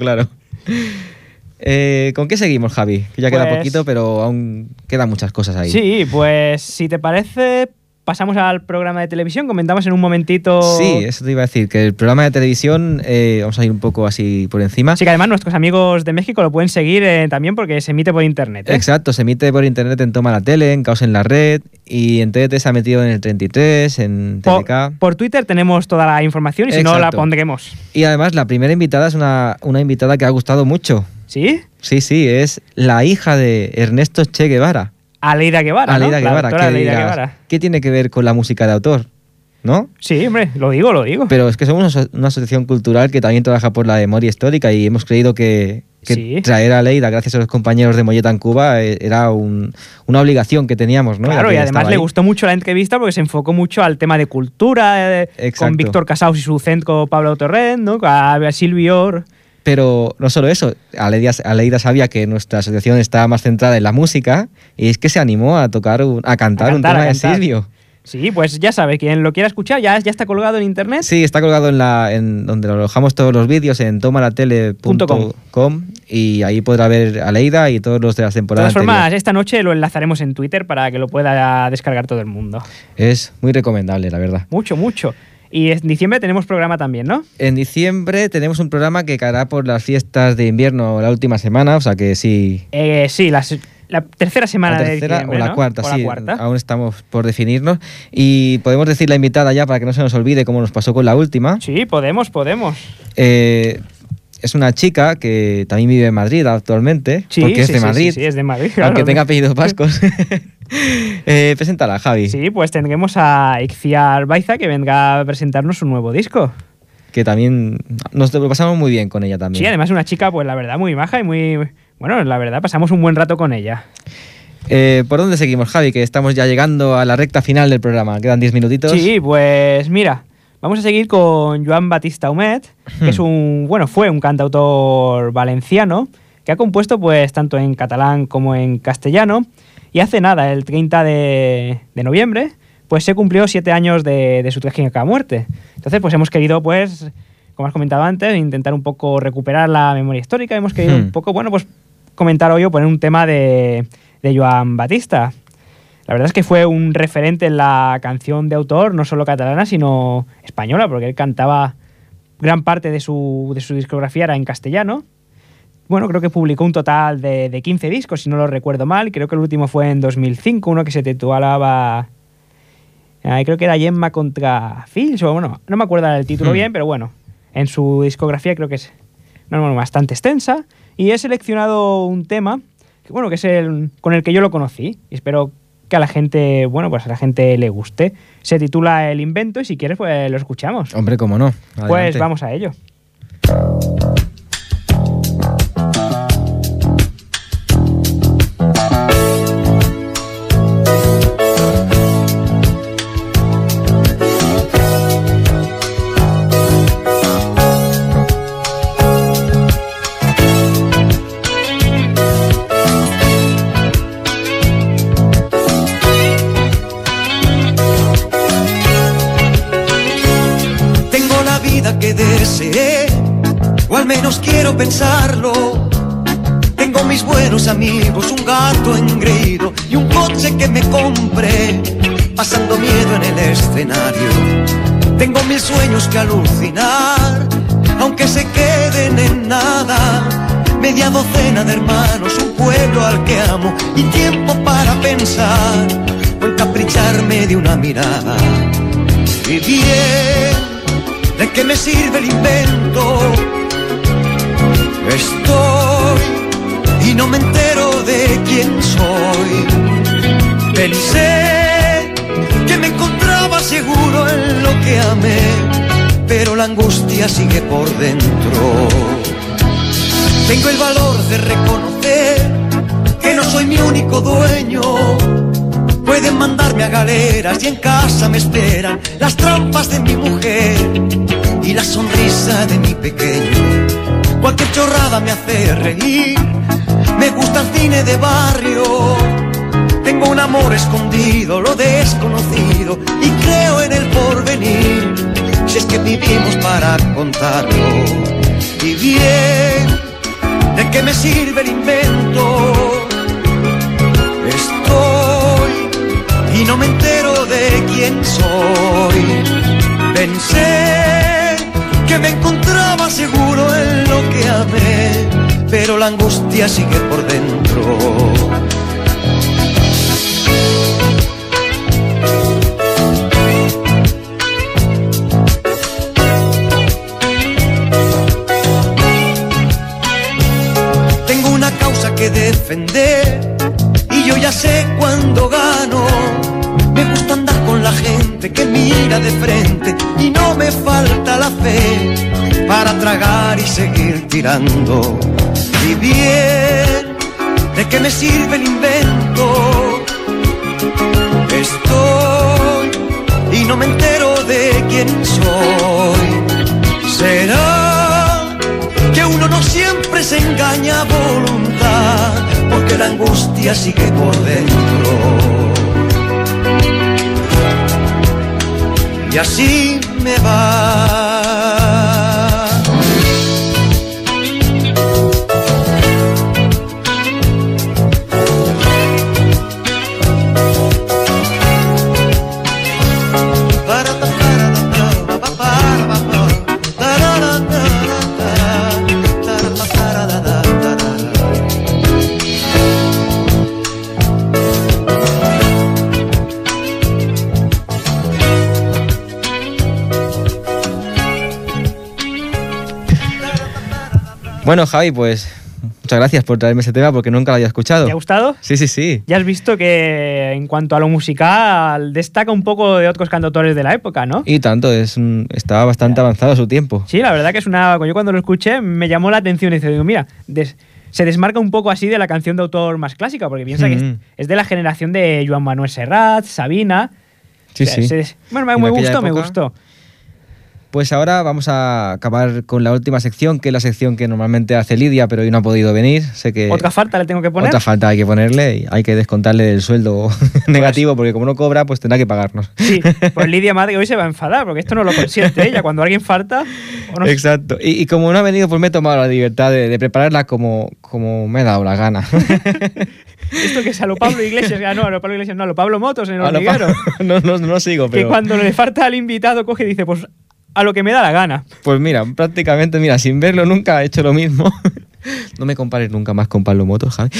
¿Con qué seguimos, Javi? Ya queda poquito, pero aún quedan muchas cosas ahí. Sí, pues si te parece... Pasamos al programa de televisión, comentamos en un momentito... Sí, eso te iba a decir, que el programa de televisión, vamos a ir un poco así por encima. Sí, que además nuestros amigos de México lo pueden seguir también porque se emite por internet. Exacto, se emite por internet en Toma la Tele, en Caos en la Red, y en TDT se ha metido en el 33, en TDK. Por Twitter tenemos toda la información y si no la pondremos. Y además la primera invitada es una invitada que ha gustado mucho. ¿Sí? Sí, es la hija de Ernesto Che Guevara. Aleida Guevara, Aleida ¿no? Guevara, La Aleida Guevara. ¿Qué tiene que ver con la música de autor? ¿No? Sí, hombre, lo digo. Pero es que somos una asociación cultural que también trabaja por la memoria histórica y hemos creído que que Sí. traer a Leida, gracias a los compañeros de Molleta en Cuba, era una obligación que teníamos, ¿no? Claro, Ya y que además estaba le ahí. gustó mucho la entrevista porque se enfocó mucho al tema de cultura, con Exacto. Víctor Casaus y su centro Pablo Torrent, ¿no? A Silvio Or. Pero no solo eso, Aleida sabía que nuestra asociación estaba más centrada en la música y es que se animó a tocar, a cantar un tema de Silvio. Sí, pues ya sabe, quien lo quiera escuchar ya está colgado en internet. Sí, está colgado en donde lo alojamos todos los vídeos, en tomalatele.com, y ahí podrá ver a Aleida y todos los de las De temporadas todas formas, anteriores. esta noche lo enlazaremos en Twitter para que lo pueda descargar todo el mundo. Es muy recomendable, la verdad. Mucho, mucho. Y en diciembre tenemos programa también, ¿no? En diciembre tenemos un programa que caerá por las fiestas de invierno la última semana, o sea que sí. Sí, la tercera semana La de tercera diciembre, o la ¿no? cuarta, O sí. la cuarta. Aún estamos por definirnos. Y podemos decir la invitada ya para que no se nos olvide cómo nos pasó con la última. Sí, podemos. Es una chica que también vive en Madrid actualmente, Sí, porque es de sí, Madrid, Sí, es de Madrid. aunque claro. tenga apellido vascos. Preséntala, Javi, Sí, pues tendremos a Ixciar Baiza que vendrá a presentarnos un nuevo disco. que también nos lo pasamos muy bien con ella también. Sí, además una chica, pues la verdad, muy maja y muy... Bueno, la verdad, pasamos un buen rato con ella. ¿Por dónde seguimos, Javi? Que estamos ya llegando a la recta final del programa. Quedan 10 minutitos. Sí, pues mira, vamos a seguir con Joan Batista Humet, que es fue un cantautor valenciano que ha compuesto pues tanto en catalán como en castellano, y hace nada, el 30 de noviembre, pues se cumplió 7 años de su trágica muerte. Entonces pues hemos querido, pues, como has comentado antes, intentar un poco recuperar la memoria histórica. Hemos querido un poco, pues comentar hoy o poner un tema de Joan Batista. La verdad es que fue un referente en la canción de autor, no solo catalana, sino española, porque él cantaba gran parte de su discografía era en castellano. Bueno, creo que publicó un total de 15 discos, si no lo recuerdo mal. Creo que el último fue en 2005, uno que se titulaba... creo que era Gemma contra Fils, o bueno, no me acuerdo el título bien, pero bueno, en su discografía creo que es bastante extensa. Y he seleccionado un tema, que es con el que yo lo conocí, y espero que a la gente, pues a la gente le guste. Se titula El Invento, y si quieres, pues lo escuchamos. Hombre, cómo no. Adelante. Pues vamos a ello. Que deseé, o al menos quiero pensarlo. Tengo mis buenos amigos, un gato engreído y un coche que me compré, pasando miedo en el escenario. Tengo mil sueños que alucinar, aunque se queden en nada. Media docena de hermanos, un pueblo al que amo y tiempo para pensar o encapricharme de una mirada. Y bien, ¿de qué me sirve el invento? Estoy y no me entero de quién soy. Pensé que me encontraba seguro en lo que amé, pero la angustia sigue por dentro. Tengo el valor de reconocer que no soy mi único dueño. Pueden mandarme a galeras y en casa me esperan las trampas de mi mujer y la sonrisa de mi pequeño. Cualquier chorrada me hace reír, me gusta el cine de barrio. Tengo un amor escondido, lo desconocido, y creo en el porvenir, si es que vivimos para contarlo. Y bien, ¿de qué me sirve el invento? Estoy y no me entero de quién soy. Pensé que me encontraba seguro en lo que amé, pero la angustia sigue por dentro. Tengo una causa que defender y yo ya sé cuándo gano. Me gusta andar con la gente que mira de frente y no me falta la fe para tragar y seguir tirando. Y bien, ¿de qué me sirve el invento? Estoy y no me entero de quién soy. ¿Será que uno no siempre se engaña a voluntad? Porque la angustia sigue por dentro. Y así me va. Bueno, Javi, pues muchas gracias por traerme ese tema porque nunca lo había escuchado. ¿Te ha gustado? Sí, sí, sí. Ya has visto que en cuanto a lo musical destaca un poco de otros cantautores de la época, ¿no? Y tanto, estaba bastante avanzado a su tiempo. Sí, la verdad que es una... Yo cuando lo escuché me llamó la atención y digo, mira, se desmarca un poco así de la canción de autor más clásica, porque piensa que es de la generación de Joan Manuel Serrat, Sabina... Sí, sí. Bueno, me gustó. Pues ahora vamos a acabar con la última sección, que es la sección que normalmente hace Lidia, pero hoy no ha podido venir. Sé que ¿Otra falta le tengo que poner? Otra falta hay que ponerle y hay que descontarle el sueldo negativo, porque como no cobra, pues tendrá que pagarnos. Sí, pues Lidia Madre hoy se va a enfadar, porque esto no lo consiente ella. Cuando alguien falta... No... Exacto. Y como no ha venido, pues me he tomado la libertad de prepararla como me he dado la gana. Esto que es a lo Pablo Iglesias, a lo Pablo Motos en el hormiguero. No sigo, pero... Que cuando le falta al invitado coge y dice, pues a lo que me da la gana. Pues mira, prácticamente, sin verlo nunca he hecho lo mismo. No me compares nunca más con Pablo Motos, Javi.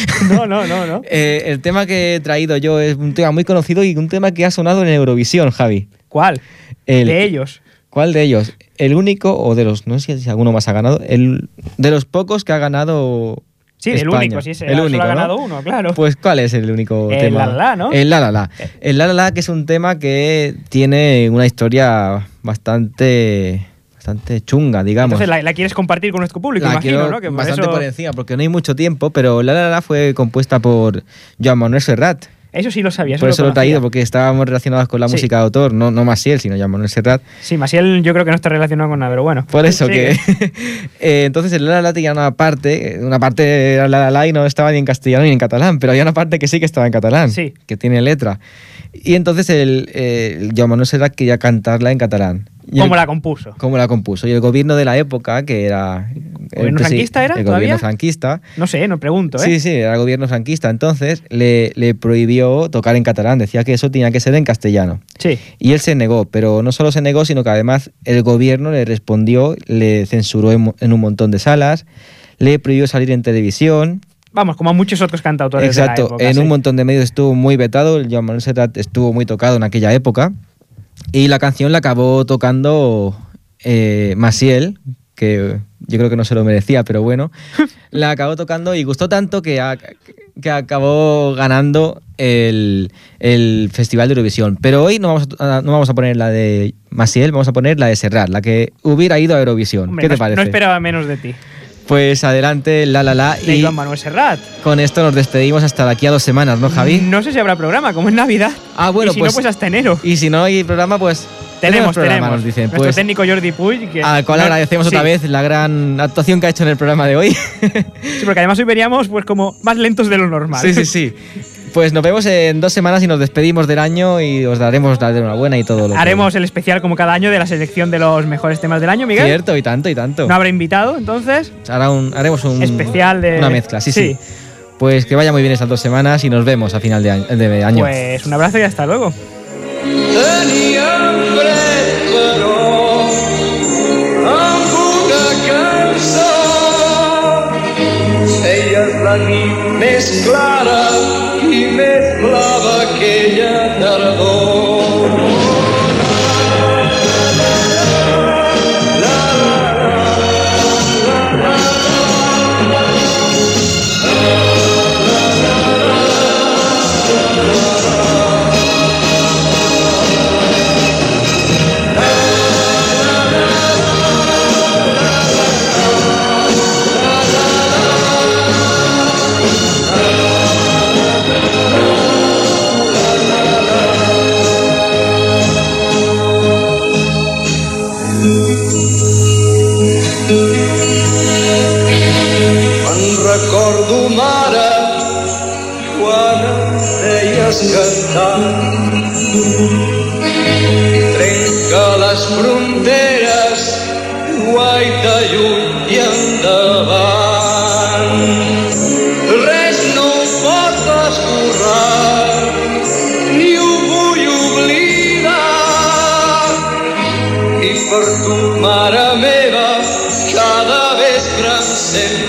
No. El tema que he traído yo es un tema muy conocido y un tema que ha sonado en Eurovisión, Javi. ¿Cuál? De ellos. ¿Cuál de ellos? El único, o de los, no sé si alguno más ha ganado, de los pocos que ha ganado... Sí, España. el único, sí, el único, ha ganado uno, claro. Pues ¿cuál es el único tema? El La La La, ¿no? El La La La. El La La La, que es un tema que tiene una historia bastante chunga, digamos. Entonces la quieres compartir con nuestro público, imagino, ¿no? Que bastante por encima, porque no hay mucho tiempo, pero La La La fue compuesta por Joan Manuel Serrat. Eso sí lo sabía. Por eso lo he traído, porque estábamos relacionados con la música de autor, no Maciel, sino Joan Manuel Serrat. Sí, Maciel yo creo que no está relacionado con nada, pero bueno. Por eso que... entonces el La La La tenía una parte era La La La y no estaba ni en castellano ni en catalán, pero había una parte que sí que estaba en catalán, que tiene letra. Y entonces el Joan Manuel Serrat quería cantarla en catalán. ¿Cómo la compuso? Cómo la compuso. Y el gobierno de la época, que era... ¿Gobierno franquista era? El gobierno franquista. No sé, no pregunto, ¿eh? Sí, era el gobierno franquista. Entonces le prohibió tocar en catalán. Decía que eso tenía que ser en castellano. Sí. Y él se negó, pero no solo se negó, sino que además el gobierno le respondió, le censuró en un montón de salas, le prohibió salir en televisión. Vamos, como a muchos otros cantautores de la época. Exacto, en un montón de medios estuvo muy vetado. El Joan Manuel Serrat estuvo muy tocado en aquella época. Y la canción la acabó tocando Maciel, que yo creo que no se lo merecía, pero bueno, la acabó tocando y gustó tanto que acabó ganando el Festival de Eurovisión. Pero hoy no vamos a poner la de Maciel, vamos a poner la de Serrat, la que hubiera ido a Eurovisión. Hombre, ¿Qué te parece? No esperaba menos de ti. Pues adelante, La La La. De Joan Manuel Serrat. Con esto nos despedimos hasta de aquí a 2 semanas, ¿no, Javi? No sé si habrá programa, como es Navidad. Ah, bueno, y si no, pues hasta enero. Y si no hay programa, pues... Tenemos. Nos dicen. Nuestro técnico Jordi Puig. Al cual agradecemos otra vez la gran actuación que ha hecho en el programa de hoy. Sí, porque además hoy veníamos pues como más lentos de lo normal. Sí. Pues nos vemos en 2 semanas y nos despedimos del año y os daremos la enhorabuena y todo lo Haremos el especial como cada año de la selección de los mejores temas del año, Miguel. Cierto, y tanto. No habrá invitado, entonces. Haremos un especial de... Una mezcla, sí. Pues que vaya muy bien estas 2 semanas y nos vemos a final de año. Pues un abrazo y hasta luego. Tenía hambre, pero amb una cançó. Ella és la nit més clara i més blava aquella tardor. mare quan em deies cantar. Trenca les fronteres, guaita lluny i endavant. Res no pot esborrar, ni ho vull oblidar. I per tu, mare meva, cada vespre em sento